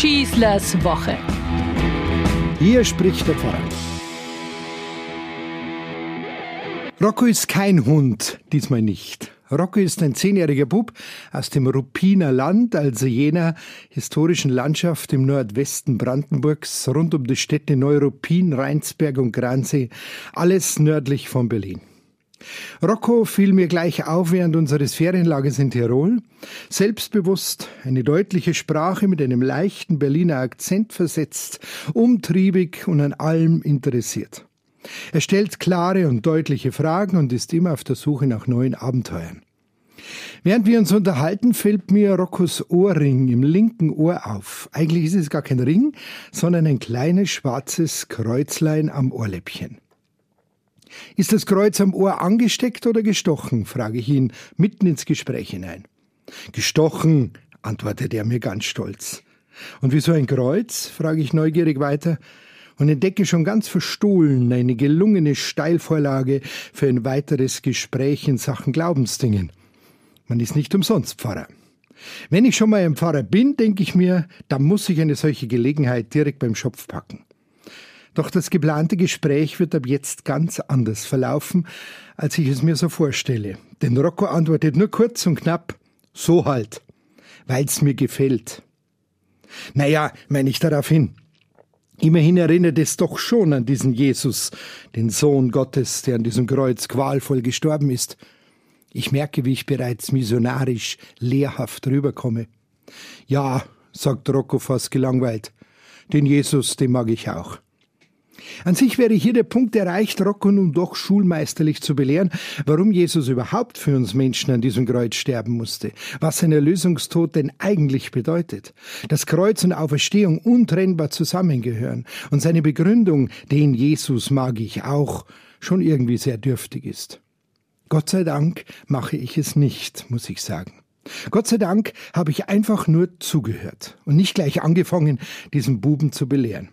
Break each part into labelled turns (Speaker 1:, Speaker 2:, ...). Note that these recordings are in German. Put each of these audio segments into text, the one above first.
Speaker 1: Schießlers Woche.
Speaker 2: Hier spricht der Pfarrer. Rocco ist kein Hund, diesmal nicht. Rocco ist ein 10-jähriger Bub aus dem Ruppiner Land, also jener historischen Landschaft im Nordwesten Brandenburgs, rund um die Städte Neuruppin, Rheinsberg und Gransee, alles nördlich von Berlin. Rocco fiel mir gleich auf während unseres Ferienlagers in Tirol. Selbstbewusst, eine deutliche Sprache mit einem leichten Berliner Akzent versetzt, umtriebig und an allem interessiert. Er stellt klare und deutliche Fragen und ist immer auf der Suche nach neuen Abenteuern. Während wir uns unterhalten, fällt mir Roccos Ohrring im linken Ohr auf. Eigentlich ist es gar kein Ring, sondern ein kleines schwarzes Kreuzlein am Ohrläppchen. Ist das Kreuz am Ohr angesteckt oder gestochen, frage ich ihn mitten ins Gespräch hinein. Gestochen, antwortet er mir ganz stolz. Und wieso ein Kreuz, frage ich neugierig weiter und entdecke schon ganz verstohlen eine gelungene Steilvorlage für ein weiteres Gespräch in Sachen Glaubensdingen. Man ist nicht umsonst Pfarrer. Wenn ich schon mal ein Pfarrer bin, denke ich mir, dann muss ich eine solche Gelegenheit direkt beim Schopf packen. Doch das geplante Gespräch wird ab jetzt ganz anders verlaufen, als ich es mir so vorstelle. Denn Rocco antwortet nur kurz und knapp, so halt, weil's mir gefällt. Naja, meine ich darauf hin. Immerhin erinnert es doch schon an diesen Jesus, den Sohn Gottes, der an diesem Kreuz qualvoll gestorben ist. Ich merke, wie ich bereits missionarisch lehrhaft rüberkomme. Ja, sagt Rocco fast gelangweilt, den Jesus, den mag ich auch. An sich wäre hier der Punkt erreicht, Rocco nun doch schulmeisterlich zu belehren, warum Jesus überhaupt für uns Menschen an diesem Kreuz sterben musste, was sein Erlösungstod denn eigentlich bedeutet, dass Kreuz und Auferstehung untrennbar zusammengehören und seine Begründung, den Jesus mag ich auch, schon irgendwie sehr dürftig ist. Gott sei Dank mache ich es nicht, muss ich sagen. Gott sei Dank habe ich einfach nur zugehört und nicht gleich angefangen, diesen Buben zu belehren.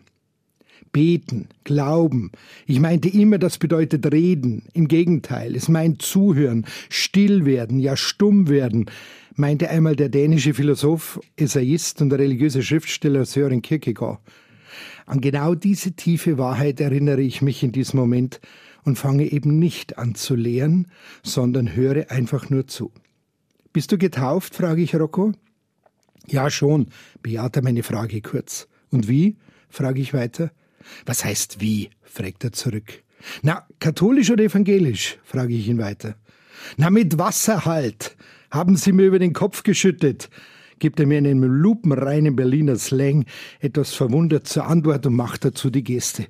Speaker 2: Beten, glauben. Ich meinte immer, das bedeutet reden. Im Gegenteil, es meint zuhören, still werden, ja stumm werden, meinte einmal der dänische Philosoph, Essayist und religiöse Schriftsteller Søren Kierkegaard. An genau diese tiefe Wahrheit erinnere ich mich in diesem Moment und fange eben nicht an zu lehren, sondern höre einfach nur zu. Bist du getauft, frage ich Rocco. Ja, schon, bejaht er meine Frage kurz. Und wie? Frage ich weiter. Was heißt wie? Fragt er zurück. Na, katholisch oder evangelisch? Frage ich ihn weiter. Na, mit Wasser halt. Haben Sie mir über den Kopf geschüttet? Gibt er mir in einem lupenreinen Berliner Slang etwas verwundert zur Antwort und macht dazu die Geste.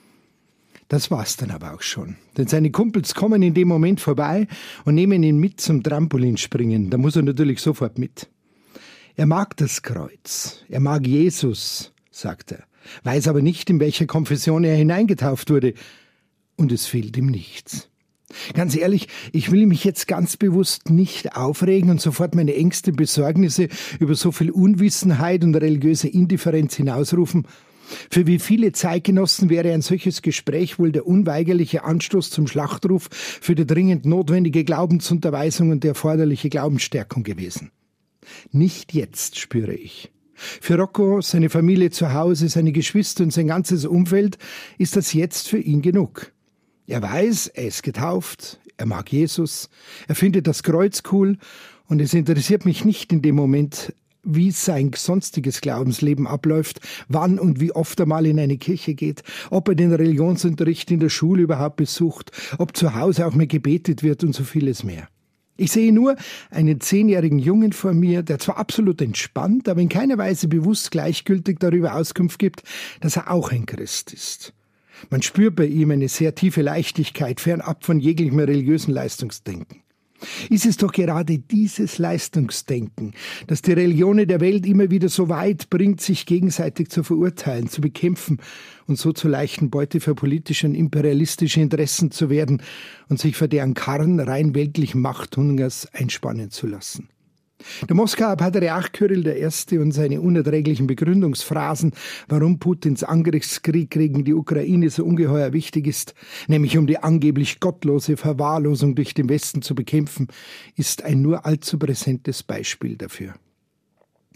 Speaker 2: Das war's dann aber auch schon. Denn seine Kumpels kommen in dem Moment vorbei und nehmen ihn mit zum Trampolinspringen. Da muss er natürlich sofort mit. Er mag das Kreuz. Er mag Jesus, sagt er. Weiß aber nicht, in welcher Konfession er hineingetauft wurde. Und es fehlt ihm nichts. Ganz ehrlich, ich will mich jetzt ganz bewusst nicht aufregen und sofort meine Ängste, Besorgnisse über so viel Unwissenheit und religiöse Indifferenz hinausrufen. Für wie viele Zeitgenossen wäre ein solches Gespräch wohl der unweigerliche Anstoß zum Schlachtruf für die dringend notwendige Glaubensunterweisung und die erforderliche Glaubensstärkung gewesen. Nicht jetzt, spüre ich. Für Rocco, seine Familie zu Hause, seine Geschwister und sein ganzes Umfeld ist das jetzt für ihn genug. Er weiß, er ist getauft, er mag Jesus, er findet das Kreuz cool und es interessiert mich nicht in dem Moment, wie sein sonstiges Glaubensleben abläuft, wann und wie oft er mal in eine Kirche geht, ob er den Religionsunterricht in der Schule überhaupt besucht, ob zu Hause auch mehr gebetet wird und so vieles mehr. Ich sehe nur einen 10-jährigen Jungen vor mir, der zwar absolut entspannt, aber in keiner Weise bewusst gleichgültig darüber Auskunft gibt, dass er auch ein Christ ist. Man spürt bei ihm eine sehr tiefe Leichtigkeit, fernab von jeglichem religiösen Leistungsdenken. Ist es doch gerade dieses Leistungsdenken, das die Religionen der Welt immer wieder so weit bringt, sich gegenseitig zu verurteilen, zu bekämpfen und so zur leichten Beute für politische und imperialistische Interessen zu werden und sich vor deren Karren rein weltlichen Machthungers einspannen zu lassen. Der Moskauer Patriarch Kyrill I. und seine unerträglichen Begründungsphrasen, warum Putins Angriffskrieg gegen die Ukraine so ungeheuer wichtig ist, nämlich um die angeblich gottlose Verwahrlosung durch den Westen zu bekämpfen, ist ein nur allzu präsentes Beispiel dafür.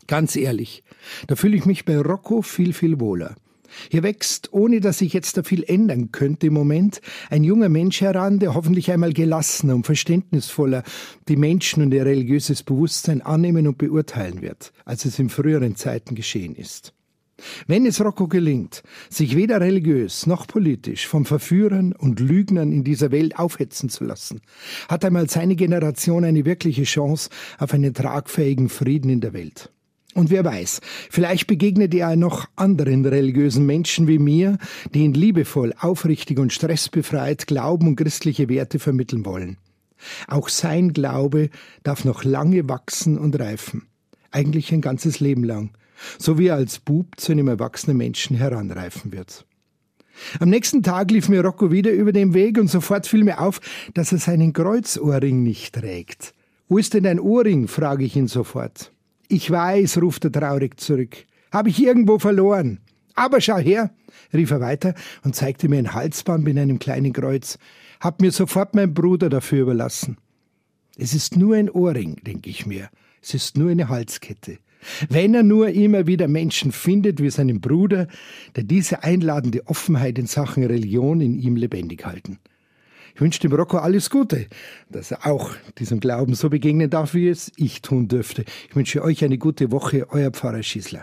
Speaker 2: Ganz ehrlich, da fühle ich mich bei Rocco viel, viel wohler. Hier wächst, ohne dass sich jetzt da viel ändern könnte im Moment, ein junger Mensch heran, der hoffentlich einmal gelassener und verständnisvoller die Menschen und ihr religiöses Bewusstsein annehmen und beurteilen wird, als es in früheren Zeiten geschehen ist. Wenn es Rocco gelingt, sich weder religiös noch politisch von Verführern und Lügnern in dieser Welt aufhetzen zu lassen, hat einmal seine Generation eine wirkliche Chance auf einen tragfähigen Frieden in der Welt. Und wer weiß, vielleicht begegnet er noch anderen religiösen Menschen wie mir, die ihn liebevoll, aufrichtig und stressbefreit Glauben und christliche Werte vermitteln wollen. Auch sein Glaube darf noch lange wachsen und reifen. Eigentlich ein ganzes Leben lang. So wie er als Bub zu einem erwachsenen Menschen heranreifen wird. Am nächsten Tag lief mir Rocco wieder über den Weg und sofort fiel mir auf, dass er seinen Kreuzohrring nicht trägt. »Wo ist denn dein Ohrring?« frage ich ihn sofort. »Ich weiß«, ruft er traurig zurück. »Habe ich irgendwo verloren.« »Aber schau her«, rief er weiter und zeigte mir ein Halsband mit einem kleinen Kreuz. »Hat mir sofort mein Bruder dafür überlassen.« Es ist nur ein Ohrring, denke ich mir. Es ist nur eine Halskette. Wenn er nur immer wieder Menschen findet wie seinen Bruder, der diese einladende Offenheit in Sachen Religion in ihm lebendig halten. Ich wünsche dem Rocco alles Gute, dass er auch diesem Glauben so begegnen darf, wie es ich tun dürfte. Ich wünsche euch eine gute Woche, euer Pfarrer Schießler.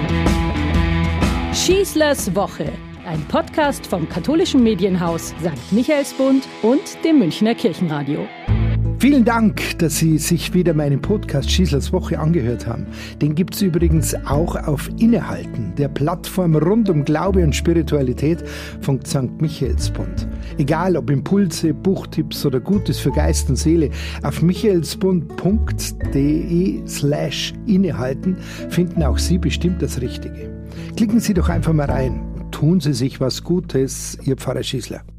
Speaker 1: Schießlers Woche, ein Podcast vom katholischen Medienhaus St. Michaelsbund und dem Münchner Kirchenradio.
Speaker 2: Vielen Dank, dass Sie sich wieder meinen Podcast Schießlers Woche angehört haben. Den gibt es übrigens auch auf Innehalten, der Plattform rund um Glaube und Spiritualität von St. Michaelsbund. Egal ob Impulse, Buchtipps oder Gutes für Geist und Seele, auf michaelsbund.de/innehalten finden auch Sie bestimmt das Richtige. Klicken Sie doch einfach mal rein. Tun Sie sich was Gutes, Ihr Pfarrer Schießler.